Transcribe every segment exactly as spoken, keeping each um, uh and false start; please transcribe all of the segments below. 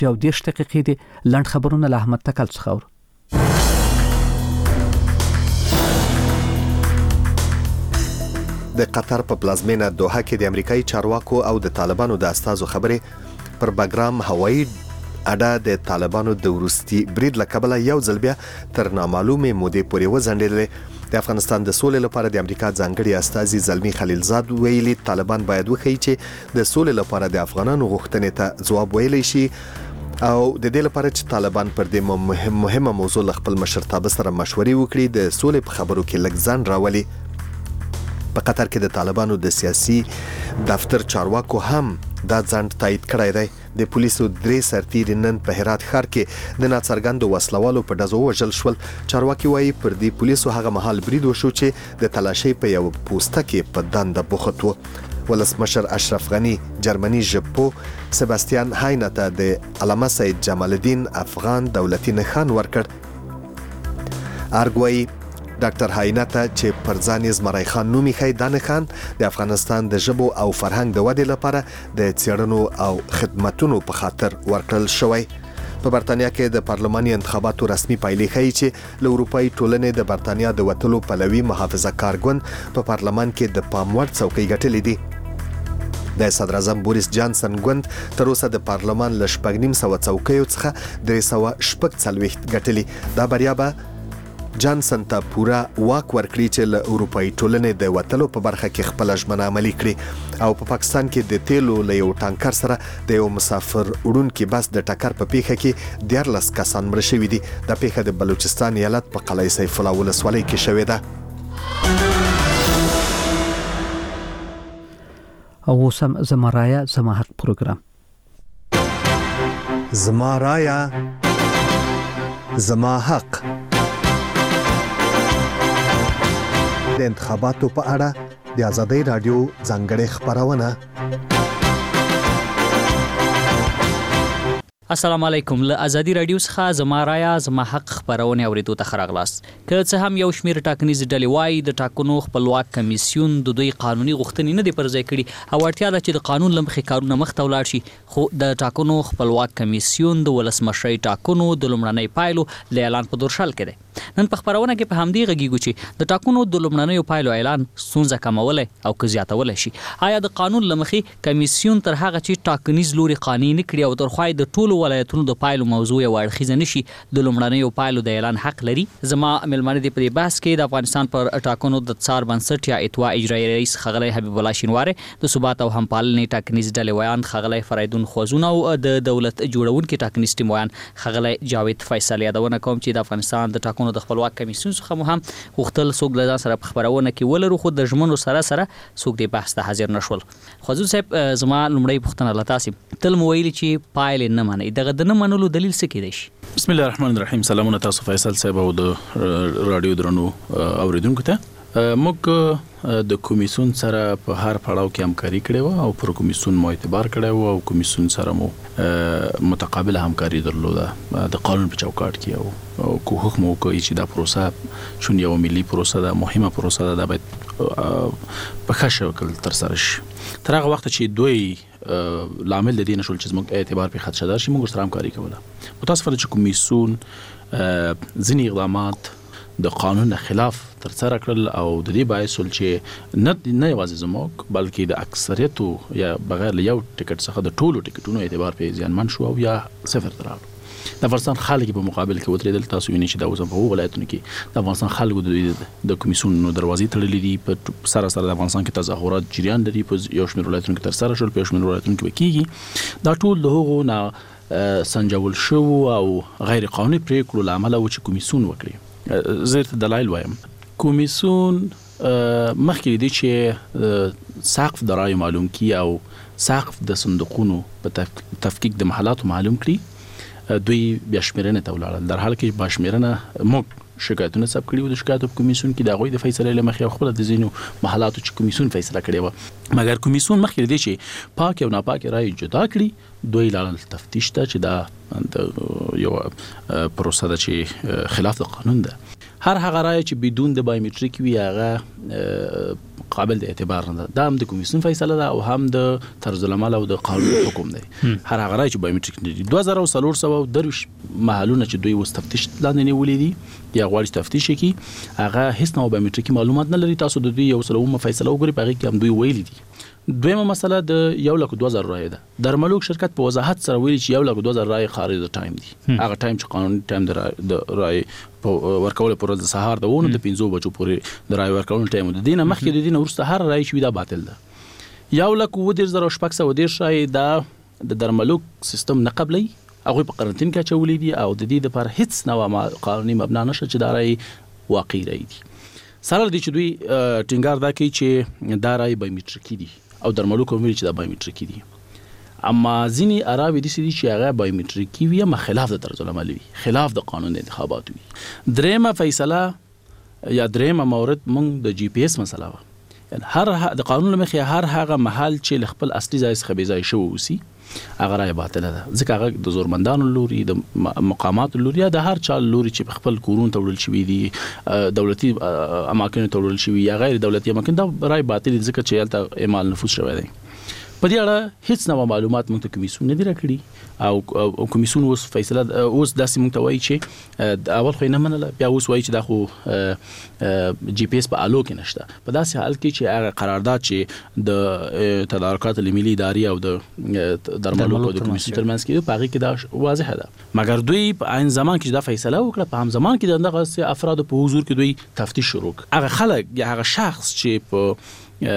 یو دېرش دقیقې دي. لنډ خبرونه له احمد تکل څخه اورو. د قطر په پلازمینه دوحه کې د امریکایي چارواکو او د طالبانو د استازو خبرې پر بګرام هوایي اډه د طالبانو د وروستي برید له کبله یو ځل بیا تر نامعلومې مودې پورې وځنډېدلې. د افغانستان د سولې لپاره د امریکا ځانګړي استازي زلمی خلیلزاد ویلي طالبان باید وښیي چې د سولې لپاره د افغانانو غوښتنې ته ځواب ویلی شي او د دې لپاره چې طالبان پر دې مهم مهمه موضوع له خپل مشرتابه سره مشورې وکړي د سولې په خبرو کې لږ ځان راولي. په قطر کې د طالبانو د سیاسي دفتر چارواکو هم دا ځند تایید کړی دی. د پولیسو درې سرتیري نن په هرات ښار کې د ناڅرګندو وسلوالو په ډزو وژل شول. چارواکي وایي پر دې پولیسو هغه مهال برید وشو چې د تلاشۍ په یو پوسته کې په دنده بوخت و. ولسمشر اشرف غنی جرمني ژبو سباستیان هاینه ته د علامه سید جمال الدین افغان دولتي نښان ورکړ. ارګوي ډاکټر هاینته چې پر ځان یې زمری خان نوم یې دا نښان د افغانستان د ژبو او فرهنګ د ودې لپاره د څېړنو او خدماتونو په خاطر ورکړل شوی. په برتانیا کې د پارلماني انتخاباتو رسمي پایلې ښیي چې له اروپایي ټولنې د برتانیا د وتلو پلوي محافظه کار ګوند په پارلمان کې د پام وړ څوکۍ ګټلې دي. د صدر اعظم بوریس جانسن ګوند تر اوسه د پارلمان له شپږ نیم سوه څوکیو څخه درې سوه شپږ څلوېښت ګټلې. دا بریا به جانسن ته پورا واک ورکړي چې له اروپایي ټولنې د وتلو په برخه کې خپل ژمنه عملي کړي. او په پاکستان کې د تیلو له یو ټانکر سره د یو مسافر وړونکي بس د ټکر په پیښه کې دیارلس کسان مړه شوي دي. دا پیښه د بلوچستان ایالت په قلعه سیف الله ولسوالۍ کې شوې ده. او اوس هم زما رایه زما حق پروګرام. زما رایه زما حق د انتخاباتو په اړه د آزادۍ رادیو ځانګړې خبرونه. السلام علیکم. له ازادي رادیو څخه زما رایه زما حق خبرونه اوریدو ته راغلاست. که څه هم یو شمیر ټاکنیز ډلې وایي د ټاکنو خپلواک کمیسیون د دوی قانوني غوښتنې نه دی پرځای کړي او اړتیا ده چې د قانون له مخې کارونه مخته ولاړ شي، خو د ټاکنو خپلواک کمیسیون د ولسمشرۍ ټاکنو د لومړنۍ پایلو له اعلان په دورشل کې دی. نن په خبرونه کې په همدې غږیږو چې د ټاکنو د لومړنیو پایلو اعلان ستونزه کمولی او که زیاتولی شي. آیا د قانون له مخې کمیسیون تر هغه چې ټاکنیز لوري قانوني نه کړي او تر خوا د ټولو ولایتونو د پایلو موضوع یو اړخیزه نشي د لومړنیو پایلو د اعلان حق لري؟ زما مېلمانه دي په دې بحث کې د افغانستان پر ټاکنو د څار بنسټ یا اتوا اجرایي رئیس ښاغلی حبیب الله شینواری، د ثبات او همپالنې ټاکنیز ډلې ویان ښاغلی فریدون خوځون او د دولت جوړونکي ټاکنیز ټیم ویان ښاغلی جاوید فیصل. یادونه کوم چې د افغانستان د ټاکنو د خپلواک کمیسیون څخه مو هم غوښتل څوک له ځان سره په خبرونه کې ولرو، خو د ژمنو سره سره څوک دې بحث ته حاضر نشول. خوځون صاحب، زما لومړی پوښتنه له تاسې، تل مو ویلي چې پایلې نه منئ، دغه د نه منلو دلیل څه کیدای شي؟ بسم الله الرحمن الرحیم. سلامونه تاسو فیصل صاحب او د رادیو درنو اوریدونکو ته. موږ د کمیسیون سره په هر پړاو کې همکاري کړې و او پر کمیسیون مو اعتبار کړی و او کمیسیون سره مو متقابله همکاري درلوده د قانون په چوکاټ کې او کوښښ مو وکړ چې دا پروسه چون یو ملي پروسه ده، مهمه پروسه ده، دا باید په ښه شکل ترسره شي. تر هغه وخت چې دوی لامل د دې نشول چې زموږ اعتبار په خدشه دار شي، موږ سره همکاري کوله. متاسفانه چې کمیسیون ځینې اقدامات د قانون خلاف ترسره کړل او د دې باعث ول چې نه نه یوازې زموږ بلکې د اکثریتو یا بغیر له یو ټیکټ څخه د ټولو ټیکټونو اعتبار په زیانمن شو او یا صفر ته راغلو. د افغانستان خلک په مقابل کې ودرېدل. تاسو وینئ چې دا اوس په ولایتونو کې د افغانستان خلکو د کمیسیونونو دروازې تړلې دي. په سره سره د افغانستان کې تظاهرات جریان لري، په یو شمېر ولایتونو کې ترسره شول، په یو شمېر ولایتونو کې به کېږي. دا ټول د هغو نه سنجول شوو او غیر قانوني پرېکړو له امله و چې کمیسیون وکړي. زه ته دلایل وایم. کمیسیون مخکې دی چې سقف د رایو معلوم کړي او سقف د صندوقونو په تفکیک د محلاتو معلوم کړي، دوی بیا شمېرنې ته ولاړل، در حال کې با شمېرنه موږ شکایتونه ثبت کړي و د شکایتو په کمیسیون کې د هغوی د فیصلې له مخې او خپله د ځینو محلاتو چې کمیسیون فیصله کړې وه. مګر کمیسیون مخکې دی چې پاک او ناپاکې رایې جدا کړي، دوی لاړل تفتیش ته چې دا د یو پروسه ده چې خلاف د قانون ده. هر هغه رایه چې بدون د بایومټریک وي هغه قابل د اعتبار نه ده. دا هم د کمیسیون فیصله ده او هم د طرز العمل او د قانون حکم دی. هر هغه رای چې بایومټریک نه دي دوه زره څلور سوه درویشت محلونه چې دوی اوس تفتیش لاندې نیولي دي یا غواړي تفتیش وکړي هغه هیڅ نوع بایومټریکي معلومات نه لري. تاسو د دوی یو سلومه فیصله وګورئ په هغې کې هم دوی ویلي دي. دویمه مسله د یو لک دوه زره رای ده. درملوک شرکت په وضاحت سره ویلي چې یو لک دوه زره رای خارج د ټایم دي. هغه ټایم چې قانوني ټایم د رای ورکول پر ورځ د سهار د ونه د پنځو بجو پورې د رای ورکول ټایم د دینه مخکې د دینه وروسته هر رای چې دا باطل ده. یو لک اووه دېرش زره شپږ سوه دېرش رای دا د درملوک سیستم نه قبلوي. هغوی په قرنطین کې اچولي دي او د دې دپاره هیڅ نوع قانوني مبنا نشته چې دا رای واقعي رای دي. سره دې چې دوی ټینګار دا کوي چې دا رای بایومټریکي دي او درملوک هم ویلي چې دا بایومټریکي دي. اما ځینې اراوې داسې دي چې هغه بایومټریکي وي اما خلاف د طرز العمل وي، خلاف د قانون د انتخاباتو وي. درېیمه فیصله یا درېیمه مورد موږ د جی پی ایس مسله وه. هر د قانون له مخې هر هغه محل چې له خپل اصلي ځای څخه بې ځای شوی اوسي هغه رایه باطله ده، ځکه هغه د زورمندانو لوري د مقاماتو لوري یا د هر چا لوري چې په خپل کورونو ته وړل شوي دي، دولتي اماکنو ته وړل شوي یا غیر دولتي اماکن، دا رایه باطل دي ځکه چې هلته اعمال نفوذ شوی دی. په دې اړه هیڅ نوع معلومات موږ ته کمیسیون نه دي راکړي او کمیسیون اوس فیصله اوس داسې موږ ته وایي چې اول خو یې نه منله، بیا اوس وایي چې دا خو جی پی ایس په الو کې نشته. په داسې حال کې چې هغه قرارداد چې د تدارکات ملي ادارې او د درملو او د کمیسیون ترمنځ کې په هغې کې دا واضحه ده. مګر دوی په عین زمان کې چې دا فیصله وکړه په هم زمان کې د دغسې افرادو په حضور کې دوی تفتیش شروع کړ. هغه خلک یا هغه شخص چې په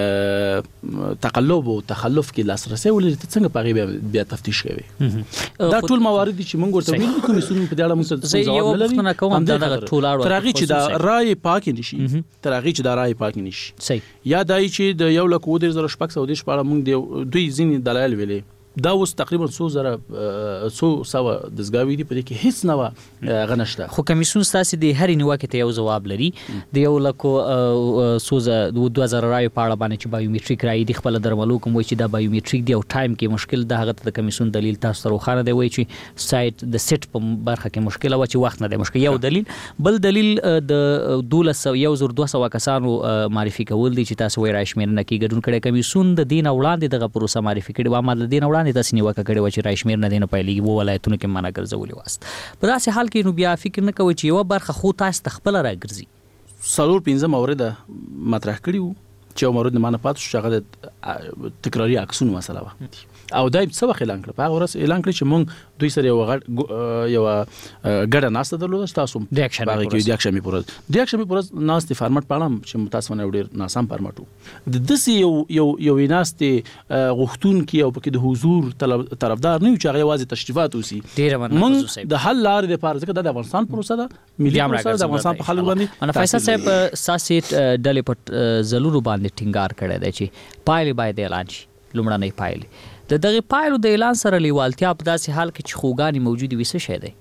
تقلب او تخلف کې لاسرسي ولري ته څنګه په هغې بیا تفتیش کوي؟ دا ټول موارد دي چې موږ ورته ویلي کمیسیون په دې اړه موږ ته ځواب نه لري. تر هغې چې دا رایې پاکې نشي تر هغې چې دا رایې پاکې نشي یا دا چې د یو لک اووه دېرش زره شپږ سوه دېرش په اړه موږ دوی ځینې دلایل ویلې، دا اوس تقریبا څو زره څو سوه دستګاوې دي په دې کې هیڅ نوع هغه نشته. خو کمیسیون ستاسې د هرې نیوکې ته یو ځواب لري. د یو لکو څو دوه زره رایو په اړه باندې چې بایومټریک رایې دي خپله درملو کوم وایي چې دا بایومټریک دي او ټایم کې مشکل ده، هغه ته د کمیسیون دلیل تاسو ته روښانه دی، وایي چې سایت د سیټ په برخه کې مشکله وه چې وخت نه دی مشکل. یو دلیل. بل دلیل د دولس سوه یو زر دوه سوه کسانو معرفي کول دي چې تاسو وایي رایشمېرنه کې ګډون کړی. کمیسیون د دې نه وړاندې دغه پروسه معرفي کړې وه، اما د دې نه وړاندې داسې نیوکه کړې وه چې رایشمېر نه دی نه پیلېږي، اووه ولایتونو کې منع ګرځولې واست. په داسې حال کې نو بیا فکر نه کوئ چې یوه برخه خو تاسو ته خپله راګرځي؟ څلور پنځه مورده مطرح کړي وو چې یو مورد نه مانه پاتې شو چې هغه د تکراري عکسونو مسله وه او دا یې څه وخت اعلان کړه؟ په هغه ورځ اعلان کړي چې موږ دوی سره یوه یوه ګډه ناسته درلوده چې تاسو د یکشنبې په ورځ د یکشنبې په ورځ ناستې فارمټ په اړه چې متاسفانه یو ډېر ناسم فارمټ و. د داسې یو یو یوې ناستې غوښتونکي او پکې د حضور طرفدار نه یو چې هغه یوازې تشریفات اوسي. موږ د حل لارې دپاره ځکه دا د افغانستان پروسه ده، ملي پروسه د افغانستان په خلکو باندې. فیصل صاحب ستاسې ډلې په ځلونو باندې ټینګار کړی دی چې پایلې باید اعلان شي، لومړنۍ پایلې. د دغه پایلو د اعلان سره لیوالتیا په داسې حال کې چې خوګانې موجودې وي څه شی دی؟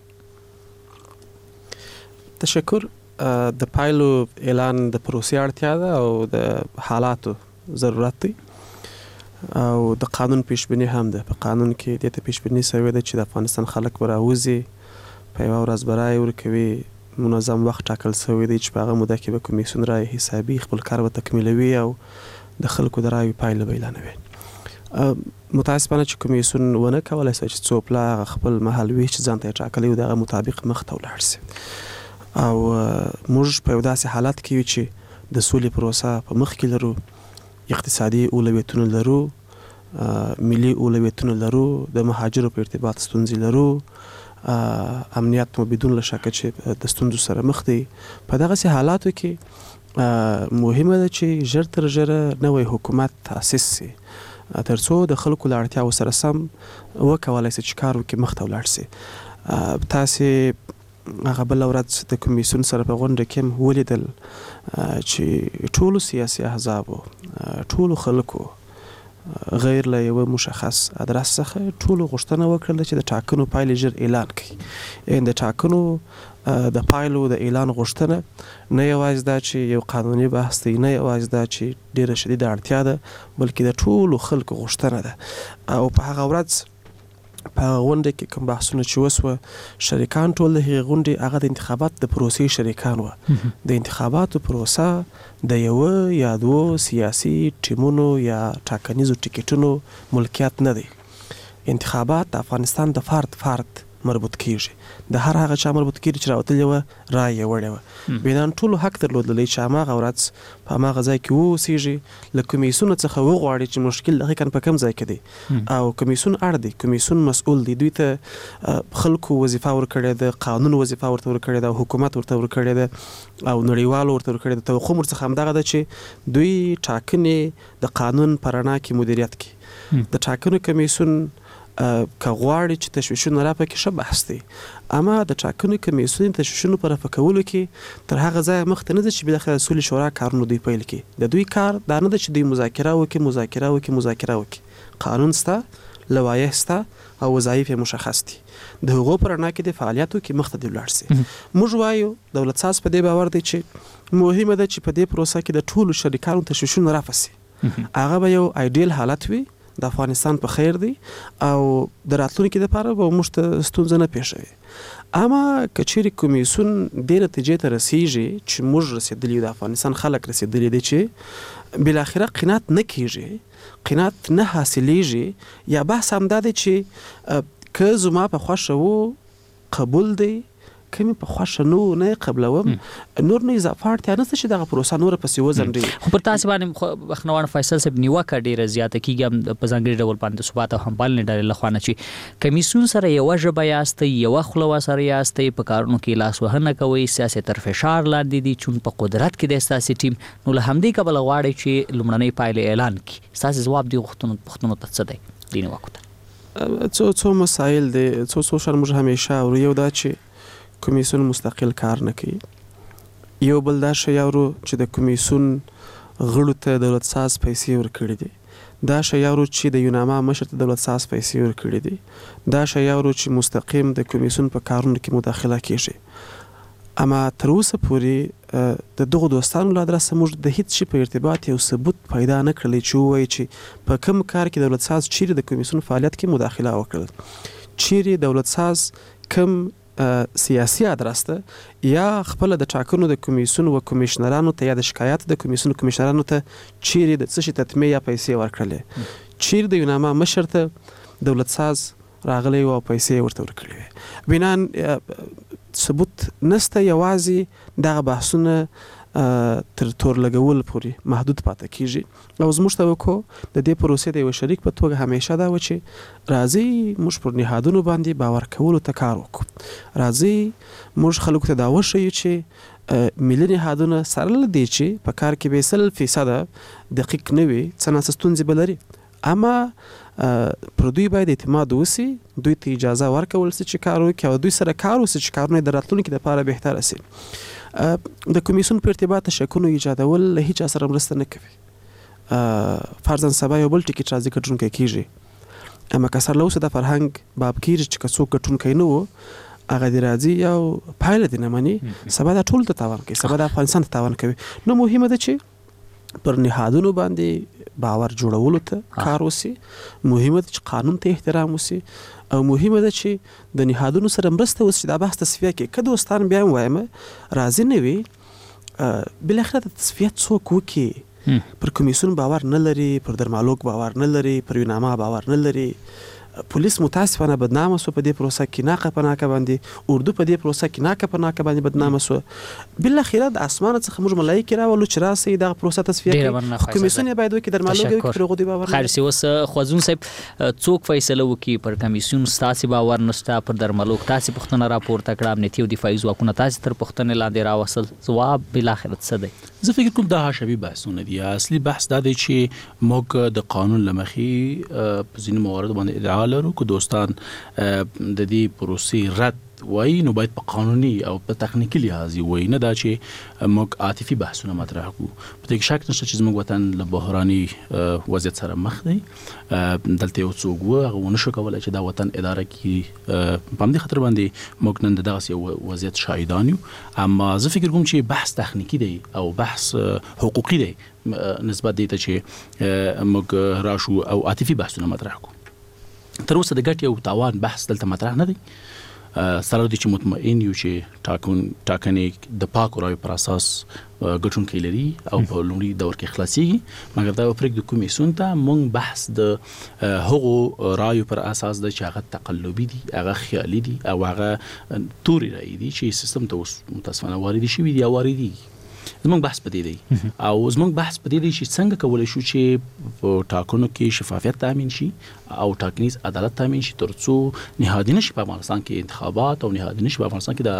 تشکر. د پایلو اعلان د پروسې اړتیا ده او د حالاتو ضرورت دی او د قانون پیشبیني هم ده. په قانون کې دې ته پیشبیني شوې ده چې د افغانستان خلک به راوځي، په یوه ورځ به رایې ورکوي، منظم وخت ټاکل شوی دی چې په هغه موده کې به کمیسیون رایې حسابي خپل کار به تکمیلوي او د خلکو د رایو پایله به اعلانوي. متاسفانه چې کمیسیون ونه کولی شي چې څو پله هغه خپل مهال وي چې ځان ته یې ټاکلی و د هغه مطابق مخته ولاړ شي او موږ په یو داسې حالت کې یو چې د سولې پروسه په مخ کې لرو، اقتصادي اولویتونه لرو، ملي اولویتونه لرو، د مهاجرو په ارتباط ستونزې لرو، امنیت مو بدون له شکه چې د ستونزو سره مخ دی. په دغسې حالاتو کې مهمه ده چې ژر تر ژره نوی حکومت تاسیس شي تر څو د خلکو له اړتیاو سره سم وکولی شي چې کار وکړي، مخته ولاړ شي. تاسې هغه بله ورځ د کمیسیون سره په غونډه کې هم ولیدل چې ټولو سیاسي احزابو، ټولو خلکو غیر له یوه مشخص ادرس څخه ټولو غوښتنه وکړله چې د ټاکنو پایلې ژر اعلان کړي. یعنې د ټاکنو د پایلو د اعلان غوښتنه نه یوازې دا چې یو قانوني بحث دی، نه یوازې دا چې ډېره شدیده اړتیا ده، بلکې د ټولو خلکو غوښتنه ده. او په هغه ورځ په غونډه کې کوم بحثونه چې وسوه شریکان ټول د هغې غونډې هغه د انتخابات د پروسې شریکان وه. د انتخاباتو پروسه د یوه یا دوو سیاسي ټیمونو یا ټاکنیزو ټیکټونو ملکیت نه دی. انتخابات د افغانستان د فرد فرد مربوط کیږي، د هر هغه چا مربوط کیږي چې راوتلې وه رایه یې وړې وه. بینان ټولو حق درلودلی چې هماغه ورځ په هماغه ځای کې واوسېږي، له کمیسیونو څخه وغواړي چې مشکل دقیقاً په کوم ځای کې دی، او کمیسیون اړ دی، کمیسیون مسؤل دی، دوی ته خلکو وظیفه ورکړې ده، قانون وظیفه ورته ورکړې ده، حکومت ورته ورکړې ده، او نړیوالو ورته ورکړې ده. توقع ورڅخه همدغه ده چې دوی ټاکنې د قانون په رڼا کې مدیریت کړي. د ټاکنو کمیسیون که غواړي چې تشویشونه راپکې ښه بحث دی، اما د ټاکنو کمیسیون تشویشونو په رفع کولو کې تر هغه ځایه مخته نه ده چې بالاخره د سولې شورا کارونه دوی پیل کړي. د دوی کار دا نه ده چې دوی مذاکره وکړي مذاکره وکړي مذاکره وکړي. قانون سته، لوایح سته، او وظایف یې مشخص دي. د هغو په رڼا کې د فعالیتو کې مخته دې ولاړ سي. موږ وایو دولت ساز په دې باور دی چې مهمه ده چې په دې پروسه کې د ټولو شریکانو تشویشونه رفع سي. هغه به یو ایډیل حالت وي، د افغانستان په خیر دی، او د راتلونکي لپاره به موږ ته ستونزه نه پیښوي. اما که چیرې کمیسیون دې نتیجې ته رسیږي چې موږ رسېدلي یو، د افغانستان خلک رسېدلي دي چې بالاخره قناعت نه کیږي، قناعت نه حاصلیږي، یا بحث همدا دی چې که زما په خوښه وو قبول دی، کمی په خوښه نو نه قبلوم، نور نه اضافه اړتیا نشته چې دغه پروسه نوره پسې وځنډي. خو پر تاسو باندې بخنوان فیصل صاحب نیوکه ډیره زیاته کیږي په ځانګړي ډول باندې ثبات او همبالنې ډلې له خوا نه چې کمیسیون سره یوه ژبه یاستئ، یوه خوله سره یاستئ، په کارونو کې لاس وهنه کوئ، سیاسي تر فشار لاندې دي، چون په قدرت کې د ستاسې ټیم، نو له همدې کبله غواړئ چې لومړنۍ پایلې اعلان کړي. ستاسې ځواب دې پوښتنو ته څه دی دې نیوکو ته؟ څو څو مسایل دی، څو څو شان موږ همیشه اورو. یو دا چې کمیسیون مستقل کار نه کوي، یو بل دا شی اورو چې د کمیسیون غړو ته دولت ساز پیسې ورکړي دي، دا شی اورو چې د یوناما مشر ته دولت ساز پیسې ورکړي دي، دا شی اورو چې مستقیم د کمیسیون په کارونو کې مداخله کیږي. اما تر اوسه پورې د دغو دوستانو له ادرسه موږ د هیڅ شي په ارتباط یو ثبوت پیدا نه کړلی چې ووایي چې په کوم کار کې دولت ساز چیرې د کمیسیون فعالیت کې مداخله وکړل، چیرې دولت ساز کوم سیاسي ادرس ته یا خپل د ټاکنو د کمیسیون و کمیشنرانو ته یا د شکایت د کمیسیون کمیشنرانو ته چیرې د څه شي تطمیع یا پیسې ورکړلې، چیرې د یوناما مشر ته دولت ساز راغلی و او پیسې ورته ورکړې وې. بنان ثبوت نسته، یوازې دغه بحثونه تر تور لګول پورې محدود پاتې کیږي. او زموږ توقع د دې پروسې د یو شریک په توګه همیشه دا و چې راځي موږ پر نهادونو باندې باور کولو ته کار وکړو، راځي موږ خلکو ته دا وښیو چې ملي نهادونه سره له دې چې په کار کې به سل فیصده دقیق نه وي، څه ناڅه ستونزې به لري، اما پر دوی باید اعتماد وسي، دوی ته اجازه ورکول سي چې کار وکړي، او دوی سره کار وسي چې کارونه د راتلونکي لپاره بهتره سي. د کمیسیون په ارتباط شکونو ایجادول له هیچا سره مرسته نه کوي. فرضاً سبا یو بل ټیکټ راځي ګټونکی کیږي، اما که سر له اوسه د فرهنګ باب کیږي چې که څوک ګټونکی نه و هغه دې راځي او پایله دې نه مني، سبا دا ټول ته تاوان کوي، سبا د افغانستان ته تاوان کوي. نو مهمه ده چې پر نهادونو باندې باور جوړولو ته کار وسي، مهمه ده چې قانون ته احترام وسي، او مهمه ده چې د نهادونو سره مرسته وسي چې دا بحث تصفیه کړي. که دوستان بیا هم وایم راضي نه وي، بالاخره د تصفیه څوک وکړي، پر کمیسیون باور نه لري، پر درمالوګ باور نه لري، پر یوناما باور نه لري، پولیس متاسفانه بدنامه سو په دې پروسه کې، ناقه په ناقه باندې اردو په دې پروسه کې ناقه په ناقه باندې بدنامه سو. بالاخره د اسمانه څخه موږ ملایکې راولو چې راسي دغه پروسه تصفیه کړي، کمیسیون یې باید وکړي، درمالوګ یې پر غوډي باور. خیر سي اوس خوازون صاحب څوک فیصله وکړي پر کمیسیون ستاسي باور نشته، پر درمالوګ تاسو پښتنه راپورته کړه، امنیتي او دفاعي ځواکونه تاسو تر پښتنه لاندې راوصل، ځواب بالاخره څه دی؟ زه فکر کوم دا شبي بحثونه دي. اصلي بحث دا دی چې موږ د قانون لمخې په ځینو موارد باندې ادعا لرو که دوستان د دې پروسې رد وایي نو باید په قانوني او په تخنیکي لحاظ وایي، نه دا چې موږ عاطفي بحثونه مطرح کړو. په دې کې شک نشته چې زموږ وطن له بحراني وضعیت سره مخ دی، دلته یو څوک و هغه ونه شو کولی چې دا وطن اداره کړي. په همدې خاطر باندې موږ نن د دغسې یو وضعیت شاهدان یو. اما زه فکر کوم چې بحث تخنیکي دی او بحث حقوقي دی نسبت دې ته چې موږ راشو او عاطفي بحثونه مطرح کړو. تر اوسه د ګټې او تاوان بحث دلته مطرح نه دی. سره د چې مطمئن یو چې ټاکون ټاکنې د پاک رایو پر اساس ګټونکي لري او په لومړي دور کې خلاصيږي، مګر دا پرېږدو د کمیسیون ته مونږ بحث د هغو رایو پر اساس د چې هغه تقلبي دي، هغه خیالي دي او هغه توري رایي دي چې سیستم ته اوس متاسفانه واردې شوي دي او واردېږي. زموږ بحث په دې دی او زموږ بحث په دې دی چې څنګه کولی شو چې په ټاکنو کې شفافیت تامین شي او ټاکنیز عدالت تامین شي ترڅو نهادینه شي په افغانستان کې انتخابات او نهادینه شي په افغانستان کې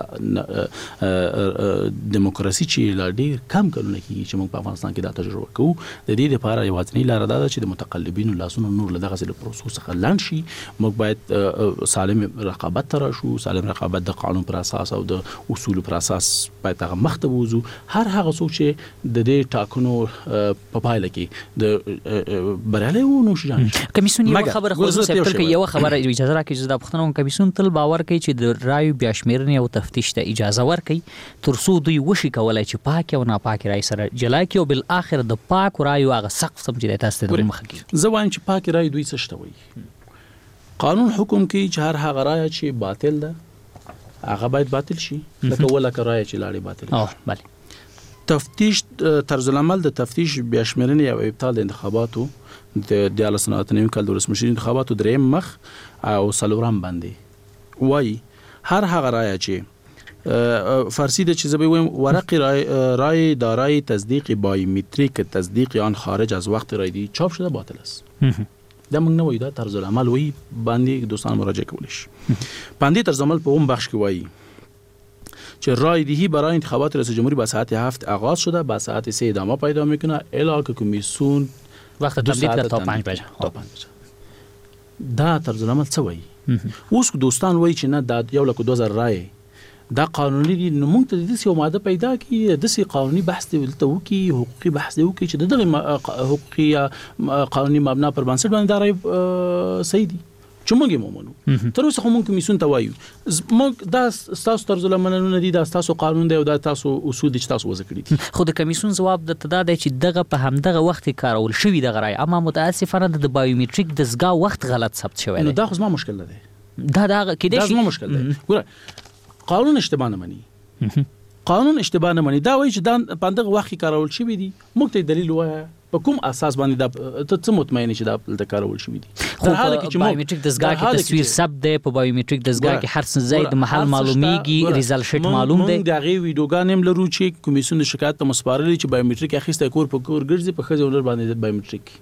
د دیموکراسي چې لا ډېر کم کلونه کېږي چې موږ په افغانستان کې دا تجربه کوو. د دې لپاره یوازینۍ لاره دا ده چې د متقلبینو لاسونه نور له دغسې له پروسو څخه لنډ شي. موږ باید سالم رقابت ته راشو، سالم رقابت د قانون پر اساس او د اصولو پر اساس باید هغه مخ ته ووځو. هر هغه څوک چې د دې ټاکنو په پایله کې د بریالی و نو شي جان کمیسیون یو خبره خو زه تل کې یو خبره اجازه راکړئ چې دا پښتنو کمیسیون تل باور کوي چې د رایو بیا شمیرنې او تفتیش ته اجازه ورکړي ترڅو دوی وشي کولای چې پاک او ناپاک رای سره جلا کړي او بل اخر د پاک رایو هغه سقف سم چې تاسو ته مخه کړي. زه وایم چې پاک رای دوی څه شته وایي. قانون حکم کوي چې هر هغه رای چې باطل ده هغه باید باطل شي، لکه ولکه رای چې لاړې باطل او بله تفتیش طرز العمل د تفتیش بیا شمیرنې او ابطال د انتخاباتو د دیارلس سوه اته نوي کال د ولسمشرۍ انتخاباتو دریم مخ او څلورم باندې وایي هر هغه رایه چې فارسی د چې زه به وایم ورق رای رای دارای تصدیق بایومتریک تصدیق آن خارج از وقت رای دی چاپ شده باطل است. دا موږ نه وایو، دا طرز العمل وایي، باندې دوستان مراجعه کولی شي. باندې طرز عمل په اون بخش کې وایي که رای دهی برای انتخابات رئیس جمهوری با ساعت هفت آغاز شده، با ساعت سه ادامه پیدا میکنه الا که کمیسیون وقت تمدید کرد تا پنج بجه. تا پنج بجه. دا طرز العمل څه وایي؟ اوس که دوستان وایي چې نه دا یو لک دوه زره رای دا قانوني دي، نو موږ ته داسې یو ماده پیدا کړي، داسې قانوني بحث دی ولته وکړي، حقوقي بحث دی وکړي چې د دغې حقوقي یا قانوني مبنا پر بنسټ باندې دا رای صحیح دي چې موږ یې ومنو. تر اوسه خو موږ کمیسیون ته وایو موږ دا ستاسو طرز العمل نه دي، دا ستاسو قانون دی او دا تاسو اصول دي چې تاسو وضع کړي دي. خو د کمیسیون ځواب د تدا دی چې دغه په همدغه وخت کې کارول شوي دغه رای، اما متاسفانه د بایومتریک دستګاه وخت غلط ثبت شوی دی. نو دا خو زما مشکل نه دی، دا دا کېدای دا شي زما مشکل دی. ګوره قانون اشتباه نه مني، قانون اشتباه نه مني، دا وایي چې دا په همدغه وخت کې کارول شوي دي. موږ ته دلیل وایه په کوم اساس باندې دا ته څه مطمئن چې دا د کارول شوي دي. خو په بایومتریک دستګاه کې تصویر ثبت دی، په بایومتریک دستګاه کې هر څه ځای د محل معلومیږي، ریزلټ شیټ معلوم دی. موږ د هغې ویډیوګانې هم لرو چې کمیسیون د شکایت ته مسپارلي چې بایومتریک اخیستی کور په کور ګرځي، په ښځې ونر باندې بایومتریک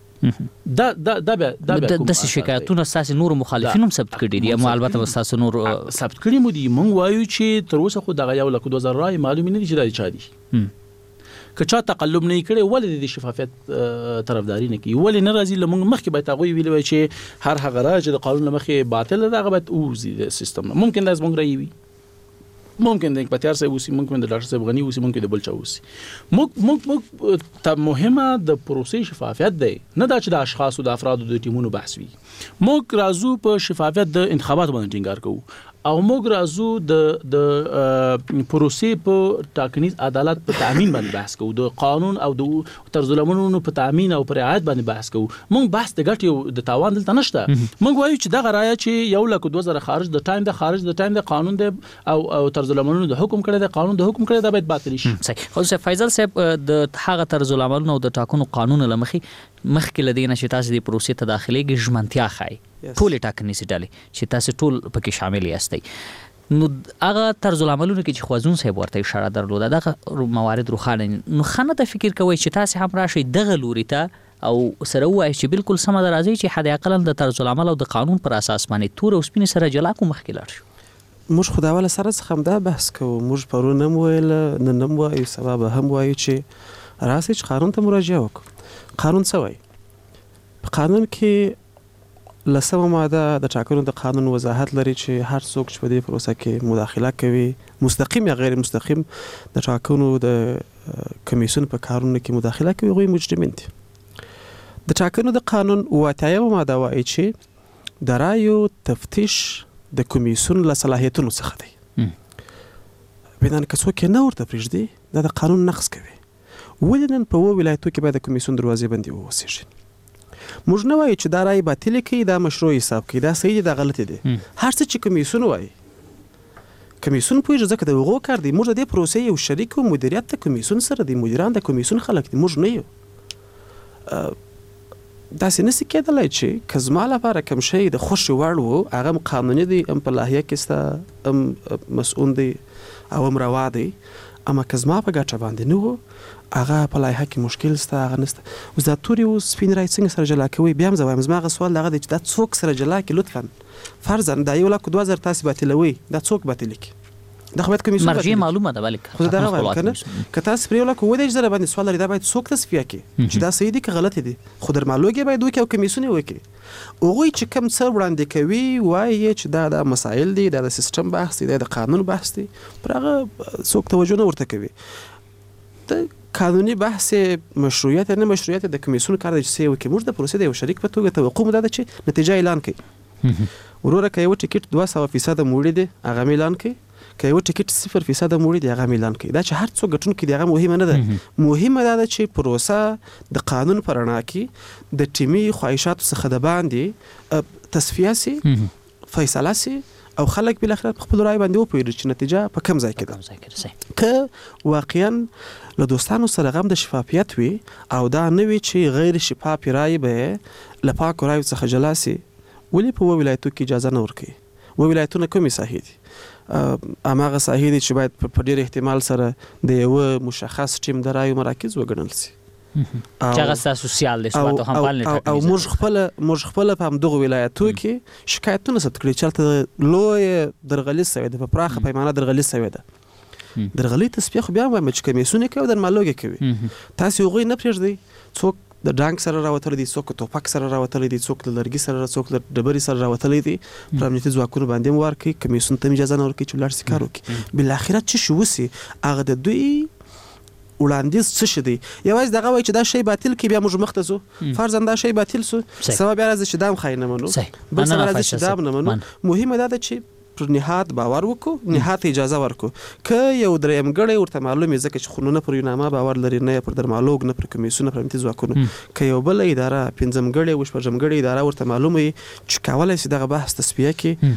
دا دا دا بیا دا بیا کوم داسې شکایتونه ستاسو نور مخالفین هم ثبت کړي دي، اما البته ستاسو نور ثبت کړي مو دي. موږ وایو چې تر اوسه خو دغه یو لک دوه زره رای معلومې نه دي چې دا چا دي. که چا تقلب نه کړي ولې د شفافیت طرفداري نه کوي، ولې نه راځي؟ لمونږ مخکې باید هغوی ویلي وای چې هر هغه رای چې د قانون له مخې باطل ده هغه باید ووځي د سیستم نه. ممکن دا زموږ رایې وي، ممکن د اکباتیار صاحب اوسي، ممکن د ډاکټر صاحب غني اوسي، ممکن د بل چا اوسي. موږ موږ موږ ته مهمه د پروسې شفافیت دی، نه دا چې د اشخاصو د افرادو د ټیمونو بحث وي. موږ راځو په شفافیت د انتخاباتو باندې ټینګار کوو او موږ راځو د د پروسې په ټاکنیز عدالت په تامین باندې بحث کوو، د قانون او د طرز العملونو په تامین او پر رعایت باندې بحث کوو. موږ بحث د ګټې او د تاوان دلته نشته. موږ وایو چې دغه رایه چې یو لک دوه زره خارج د ټایم د خارج د ټایم د قانون دی او او طرز العملونو د حکم کړی دی، قانون د حکم کړی دی، باید باطل شي. صحیح. خو فیصل صاحب د هغه طرز العملونو او د ټاکنو قانون لمخې مخکې لدینه چې تاسو د پروسې ته داخليږي ژمنتیا خای ټول ټاکنیز ډلې چې تاسو ټول پکې شامل یاستئ، نو هغه طرز العملونو کې چې خوازون صاحب ورته اشاره درلوده دغه موارد روخانه نو خنه ته فکر کوي چې تاسو هم راشي دغه لوري ته او سره وایي چې بالکل سم درازي چې حد اقل د طرز العمل او د قانون پر اساس باندې تور او سپین سره جلا کوم مخکې لاړ شو. موږ خداواله سره څخه هم دا بحث کوو، موږ پرون هم ویل نن هم وایو سبب هم وایو چې راسي چې قانون ته مراجعه وکړو. قانون څه وایي؟ په قانون کې لسمه ماده د ټاکنو د قانون وضاحت لري چې هر څوک چې په دې پروسه کې مداخله کوي، مستقیم یا غیر مستقیم د ټاکنو د کمیسیون په کارونو کې مداخله کوي، هغوی مجرمین دي. د ټاکنو د قانون اووه اتیایمه ماده وایي چې د رایو تفتیش د کمیسیون له صلاحیتونو څخه دی. بنان که څوک یې نه ورته پرېږدي دا د قانون نقض کوي. ولې نن په اووه ولایتو کې باید د کمیسیون دروازې بندې واوسېږي؟ موږ نه وایو چې دا رای باطل کړي دا مشروع حساب کړي دا صحیح دي دا غلط دي هر څه چې کمیسیون وایي کمیسیون پوهیږي ځکه د هغو کار دی موږ د دې پروسې یو شریک او مدیریت د کمیسیون سره دی مدیران د کمیسیون خلک دي موږ نه یو داسې نشي کېدلی چې که زما لپاره کوم شی د خوښې وړ و هغه هم قانوني دی هم په لایحه کې ستا هم مسؤل دی او هم روا دی اما که زما په ګټه باندې نه و هغه په لایحه کې مشکل سته هغه نشته اوس دا تورې او سپین رای څنګه سره جلا کوئ بیا هم زه وایم زما هغه سوال دغه دی چې دا څوک سره جلا کړي لطفا فرضاً دا یو لک دوه زره تاسې باطلوئ دا څوک باطل کړي دا خو باید کمیسیون مرجع معلومه ده ولی خو دا راوړم کنه که تاسو پرې ولا کوو د زره باندې سوال لري دا باید څوک تصفیه کړي چې دا صحیح دي که غلط دي خو درمالوګي باید وکړي او کمیسیون وکړي هغوی چې کوم څه وړاندې کوي وایي چې دا د مسایل دي دا د سیستم بحث دی دا د قانون بحث دی پر هغه څوک توجه نه ورته کوي د قانوني بحث مشروعیت نه مشروعیت د کمیسیون کار دی چې څه وکړي موږ د پروسې د یو شریک په توګه توقع مو ده چې نتیجه اعلان کړي وروره که یو ټیکټ دوه سوه فیصده موړي دی هغه اعلان کړي که یو ټیکټ صفر فیصده موړي دی هغه اعلان کړي دا چې هر څوک ګټونکی دی هغه مهمه نه ده مهمه دا ده چې پروسه د قانون په رڼا کې د ټیمي خواهشاتو څخه د باندې تصفیه سي فیصله سي او خلک بالاخره په خپل رای باندې وپوهېږي چې نتیجه په کوم ځای کې ده که واقعا له دوستانو سره غم د شفافیت وي او دا نه وي چې غیر شفاف رای به له پاکو رایو څخه جلا سي ولې په ولایتو کې اجازه نه ورکوي و ولایتونه کومې ساحې دي هماغه ساحې دي چې باید په ډېر احتمال سره د یو مشخص ټیم د رایو مراکز وګڼل سي چې هغه ستاسو سیال دی ثبات او همفال نه او موږ خپله موږ خپله په همدغو ولایتو کې شکایتونه ثبت کړي چې هلته لویه درغلي سوې ده په پراخه پیمانه درغلي سوې ده درغلي تصفیه خو بیا هم وایم چې کمیسیون یې کوي او درمالوګ یې کوي تاسې هغوی نه پرېږدئ څوک د ډانګ سره راوتلی دی څوک توپک سره راوتلی دی څوک له لرګي سره څوک له ډبرې سره راوتلی دی پر امنیتي ځواکونو باندې هم ورکړي کمیسیون ته هم اجازه نه ورکوي چې ولاړ سي کار وکړي بالاخره څه شي وسي هغه د دوی وړاندیز څه شي دی یوازې دغه وایي چې دا شی باطل کړي بیا موږ مخته ځو فرضاً دا شی باطل سو سبا بیا راځي چې دا هم ښایي نه منو بل سبا راځي چې دا هم نه منو مهمه دا ده چې پر نهاد باور وکړو نهاد ته اجازه ورکړو که یو دریم ګړی ورته معلوم وي ځکه چې خو نه پر یونامه باور لري نه پر درمالوګ نه پر کمیسیون نه پر امنیتي ځواکونو که یو بله اداره پنځم ګړی او شپږم ګړی اداره ورته معلومه وي چې کولی سي دغه بحث تصفیه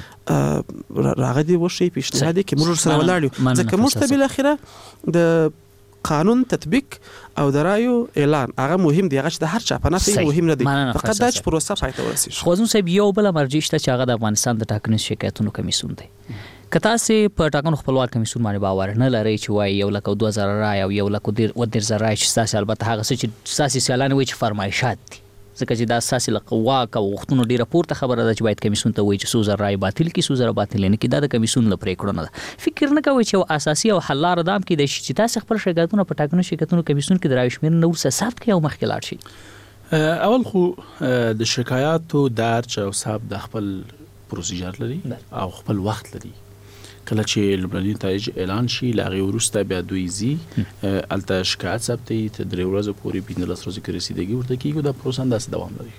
کړي راغه دې وښیي پیشنهاد یې کړي موږ ورسره ولاړ یو ځکه موږ ته بالاخره د قانون تطبیق او د رایو اعلان هغه مهم دی هغه چې د هر چا په نفع مهم نه دی فقط دا چې پروسه پای ته ورسیږي خو زموږ صاحب یو بل مرجع شته چې هغه د افغانستان د ټاکنیز شکایتونو کمیسیون دی که تاسې په ټاکنو خپلواک کمیسیون باندې باور نه لرئ چې وایي یو لک او دوه زره رای او یو لک او دېرش زره رای چې ستاسې البته هغه څه چې ستاسې سیالان وایي چې فرمایشات دي ځکه چې دا ستاسې له واک او غوښتنو ډېره پورته خبره ده چې باید کمیسیون ته وایي چې څو زره رای باطل کړي څو زره باطل نه کړي دا د کمیسیون له پرېکړو نه ده فکر نه کوئ چې یو اساسي او حل لاره دا هم کیدای شي چې تاسې خپل شکایتونه په ټاکنو شکایتونو کمیسیون کې د رایو شمېرنه وروسته ثبت کړئ او مخکې لاړ شي اول خو د شکایاتو درج او ثبت د خپل پروسیجر لري او خپل وخت لري کله چې لومړني نتایج اعلان شي له هغې وروسته بیا دوی ځي هلته شکایت ثبتوي تر درې ورځو پورې پنځلس ورځو کې رسیدګي ورته کېږي دا پروسه همداسې دوام لري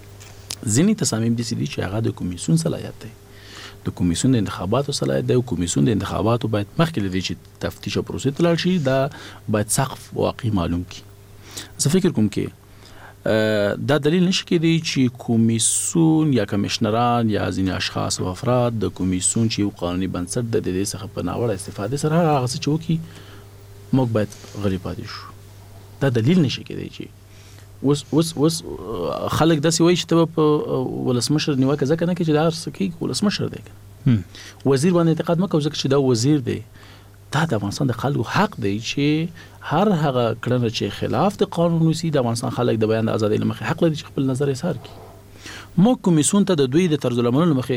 ځینې تصامیم داسې دي چې هغه د کمیسیون صلاحیت دی د کمیسیون د انتخاباتو صلاحیت دی او کمیسیون د انتخاباتو باید مخکې له دې چې تفتیش او پروسې ته لاړ شي دا باید سقف واقعي معلوم کړي زه فکر کوم کې دا دلیل نشي کېدی چې کمیسیون یا کمیشنران یا ځینې اشخاص او افراد د کمیسیون چې یو قانوني بنسټ د دې څخه په ناوړه استفادې سره هغه څه چې وکړي موږ باید غلی پاتې شو دا دلیل نشي کېدی چې اوس اوس اوس خلک داسې وایي چې ته په ولسمشر نیوکه ځکه نه کوي چې دا هر څه کوي ولسمشر دی وزیر باندې انتقاد مه کوه ځکه چې دا وزیر دی دا د افغانستان د خلکو حق دی چې هر هغه کړنه چې خلاف د قانون وسی د افغانستان خلک د بیان د ازادۍ له مخې حق لري چې خپل نظر اظهار کړي موږ کمیسیون ته د دوی د طرز العمل له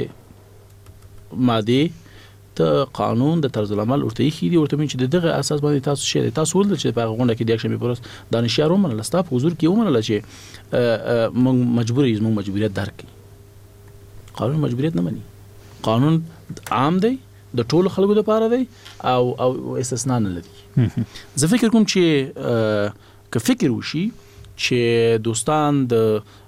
مخې مادې ته قانون د طرز العمل ورته ایښي دي ورته وایي چې دغه اساس باندې تاسو شی دی تاسو ولدل چې په هغه غونډه کې د یکشنبې په ورځ دانشیار ومنله ستا په حضور کې ومنله چې موږ مجبور یو زموږ مجبوریت درک کړي قانون مجبوریت نه مني قانون عام دی د ټولو خلکو لپاره دی او او استثنا نه لري زه فکر کوم چې که فکر وشي چې دوستان د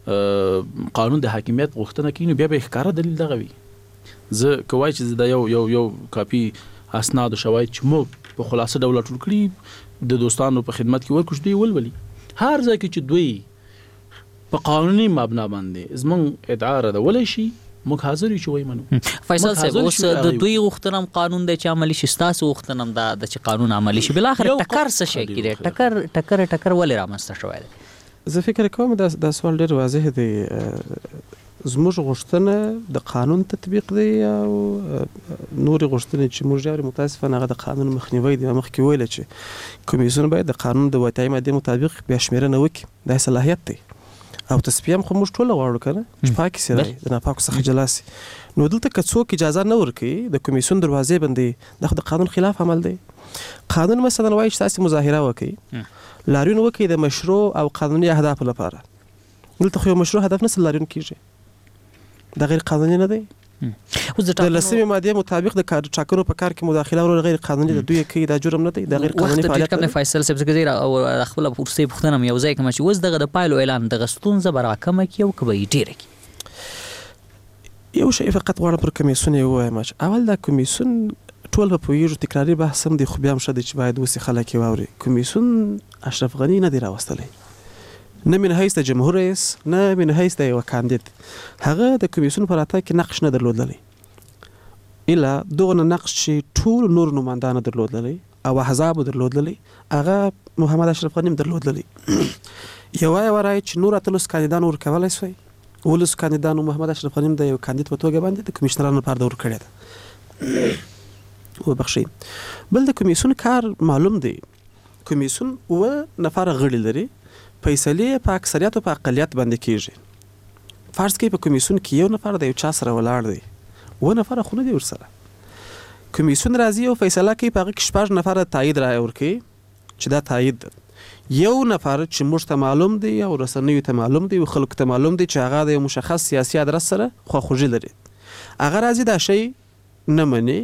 قانون د حاکمیت غوښتنه کوي نو بیا به ښکاره دلیل دغه وي زه کوای چې دا یو یو یو کاپی اسناد او شواهد چې موږ په خلاصه ډول ټول کړي د دوستانو په خدمت کې ورکړو دوی ولولي هر ځای کې چې دوی په قانوني مبنا باندې زمونږ ادعا ردولی شي موږ حاضر یو چې وایي منو. فیصل صاحب اوس د دوی غوښتنه هم قانون دی چې عملي شي، ستاسو غوښتنه هم دا د چې قانون عملي شي. بالاخره ټکر څه شی کېدی؟ ټکر ټکر ټکر ولې رامنځته شوی دی؟ زه فکر کوم دا دا سوال ډېر واضح دی. زموږ غوښتنه د قانون تطبیق دی او نورې غوښتنې چې موږ یې متاسفانه هغه د قانون مخنیوی دی. مخکې ویله چې کمیسیون باید د قانون د واتیایي مادې مطابق بیا شمېرنه وکړي، دا صلاحیت دی او تصفیه هم خو موږ ټوله غواړو که نه چې پاکې سي رایې د ناپاکو څخه جلا سي. نو دلته که څوک اجازه نه ورکوي د کمیسیون دروازې باندې، دا خو د قانون خلاف عمل دی. قانون مثلا وایي چې تاسې مظاهره وکړئ، لاریون وکړئ د مشروع او قانوني اهدافو لپاره. دلته خو یو مشروع هدف نه لاریون کېږي، دا غیر قانوني نه دی. د لسمې مادې مطابق د کار ټاکنو په کار کې مداخله ورول غیر قانوني ده، دوی کوي دا جرم نه دی، دا غیر قانوني فعالیت دی. فیصل صاحب څنګه او خپل ورسې پوښتنه مې یو ځای کوم چې اوس دغه د پایلو اعلان دغه ستونزه به راکمه کړي او که به یې ډېره کړي؟ یو شی فقط غواړم پر کمیسیون یې ووایم چې اول دا کمیسیون ټول به پوهېږو، تکراري بحث هم دی خو بیا هم ښه دی چې باید اوس خلک یې واوري. کمیسیون اشرف غني نه دی راوستلی، نه من حیث د جمهور رئیس نه من حیث د یوه کاندید. هغه د کمیسیون په راتګ کې نقش نه درلودلی، الا دغه نقش چې ټول نور نمایندانو درلودلی او احزابو درلودلی، هغه محمد اشرف غني هم درلودلی. یوه یوه رایې چې نور اتلس کاندیدانو ورکولی سوی، ولسو کاندیدانو محمد اشرف غني هم د یو کاندید په توګه باندې د کمیشنرانو لپاره د ورکړې ده. وبخښئ. بل د کمیسیون کار معلوم دی. کمیسیون اوه نفره غړي لري، فیصلې په اکثریت او په اقلیت باندې کېږي. فرض کړئ په کمیسیون کې یو نفر د یو چا سره ولاړ دی، اوه نفره خو نه دي ورسره. کمیسیون راځي او فیصله کوي، په هغه کې شپږ نفره تایید رایه ورکوي چې دا تایید ده. یو نفر چې موږ ته معلوم دی او رسنیو ته معلوم دی او خلکو ته معلوم دی چې هغه د یو مشخص سیاسي ادرس سره خواخوږي لري، هغه راځي دا شی نه مني.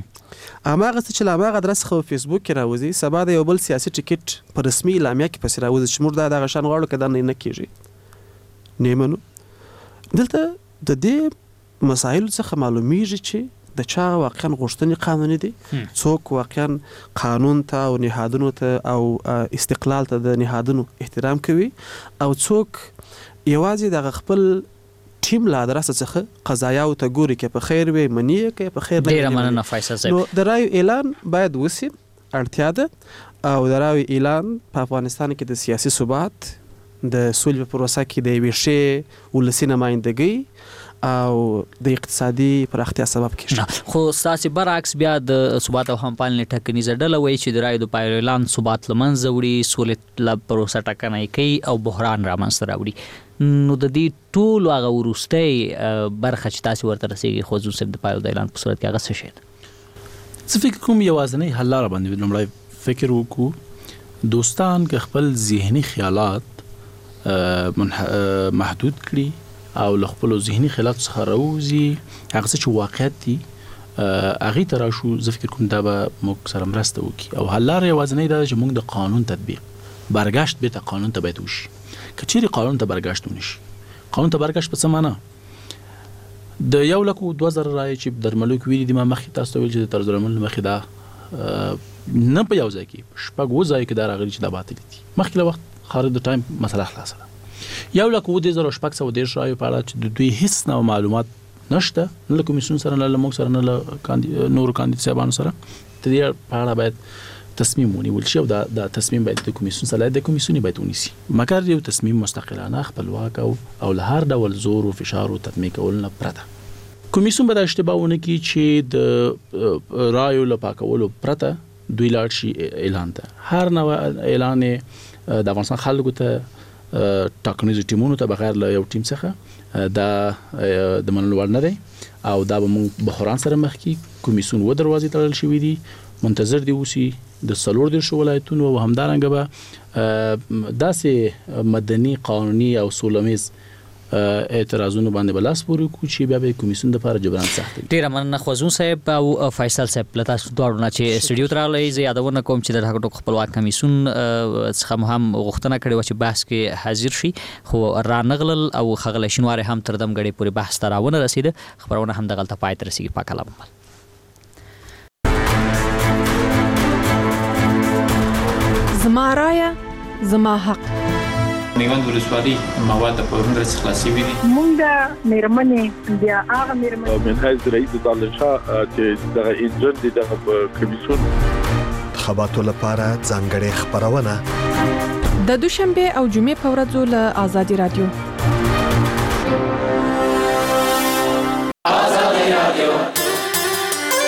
هماغسې چې له هماغه ادرس څخه په فیسبوک کې راوځي، سبا د یو بل سیاسي ټکټ په رسمي اعلامیه کې پسې راوځي چې موږ دا دغه شان غواړو، که دا نه نه کېږي نه منو. دلته د دې مسایلو څخه معلومیږي چې د چا واقعا غوښتنې قانوني دي، څوک واقعا قانون ته او نهادونو ته او استقلال ته د نهادونو احترام کوي، او څوک یوازې دغه خپل ټیم له ادرسه څخه قضایاو ته ګوري، که په خیر وي مني، که په خیر نه. ډېره مننه فیصل صاحب. نو د رایو اعلان باید وسي، اړتیا ده، او د رایو اعلان په افغانستان کې د سیاسي ثبات، د سولې په پروسه کې د یوې ښې ولسي نمایندګۍ او د اقتصادي پراختیا سبب کېږي. خو ستاسې برعکس بیا د ثبات او همپالنې ټاکنیزه ډله وایي چې د رایو د پایلو اعلان ثبات له منځه وړي، سولې له پروسه ټاکنه یې کوي او بحران رامنځته راوړي. نو د دې ټولو هغه وروستۍ برخه چې تاسې ورته رسېږي خو صاحب د پایلو د اعلان په صورت کې هغه څه شی ده؟ زه فکر کوم یوازینۍ حل لاره باندې لومړی فکر وکړو، دوستان که خپل ذهني خیالات محدود کړي او له خپلو ذهني خیالاتو څخه راوځي، هغه څه چې واقعیت دي هغې ته راشو. زه فکر کوم دا به موږ سره مرسته وکړي، او حل لاره یوازینۍ دا ده چې موږ د قانون تطبیق، برګشت بېرته قانون ته باید وشي. که چیرې قانون ته برګشت ونشي، قانون ته برګشت په څه معنا؟ د یو لک دوه زره رایې چې درملو کې ویلي دي، ما مخکې تاسو ته ویل چې د طرز درملو مخکې دا نه په یو ځای کې شپږ اووه ځایو کې دا راغلي چې دا باطل دي. مخکې له وخت خارج د ټایم مسله خلاصه ده. یو لک اووه دېرش زره شپږ سوه دېرش رایو په اړه چې د دوی هیڅ نوع معلومات نشته، نه له کمیسیون سره، نه له موږ سره، نه له نورو کاندید صاحبانو سره. د دې په اړه باید تصمیم ونیول شي، او دا د تصمیم باید د کمیسیون صلاحیت د کمیسیون باید ونیسي، مګر یو تصمیم مستقلانه، خپلواک او او له هر ډول زور او فشار او تطمیع کول نه پرته. کمیسیون به دا اشتباه ونه کړي چې د رایو له پاکولو پرته دوی لاړ شي اعلان ته. هر نوع اعلان د افغانستان خلکو ته، ټاکنیزو ټیمونو ته بغیر له یو ټیم څخه دا د منلو وړ نه دی، او دا به موږ بحران سره مخ کړي. کمیسیون اووه دروازې تړل شوي دي، منتظر دی اوسي د څلور دېرشو ولایتونو، او همدارنګه به داسې مدني، قانوني او سولهمیز اعتراضونو باندې به لاس پورې کړو چې بیا به کمیسیون دپاره جبران سخت وي. ډېره مننه خوځون صاحب او فیصل صاحب، له تاسو دواړو نه چې سټډیو ته راغلئ. زه یادونه کوم چې د ټاکنو خپلواک کمیسیون څخه مو هم غوښتنه کړې وه چې بحث کې حاضر شي، خو رانغلل او ښاغلی شینواری هم تر دم ګړۍ پورې بحث ته راونه رسېده. خپرونه هم دغلته پای ته رسېږي. پاک الله مو. زما رایه زما حق. میوند ولسوالۍ مواد په هندرس خلاصي وي مونږ د میرمنې بیا هغه میرمنې من حیث رئیس دالشاه چې د انجن د کمیسیون خبراتو لپاره ځانګړې خبرونه د دوشنبه او جمعې په ورځو له آزادي رادیو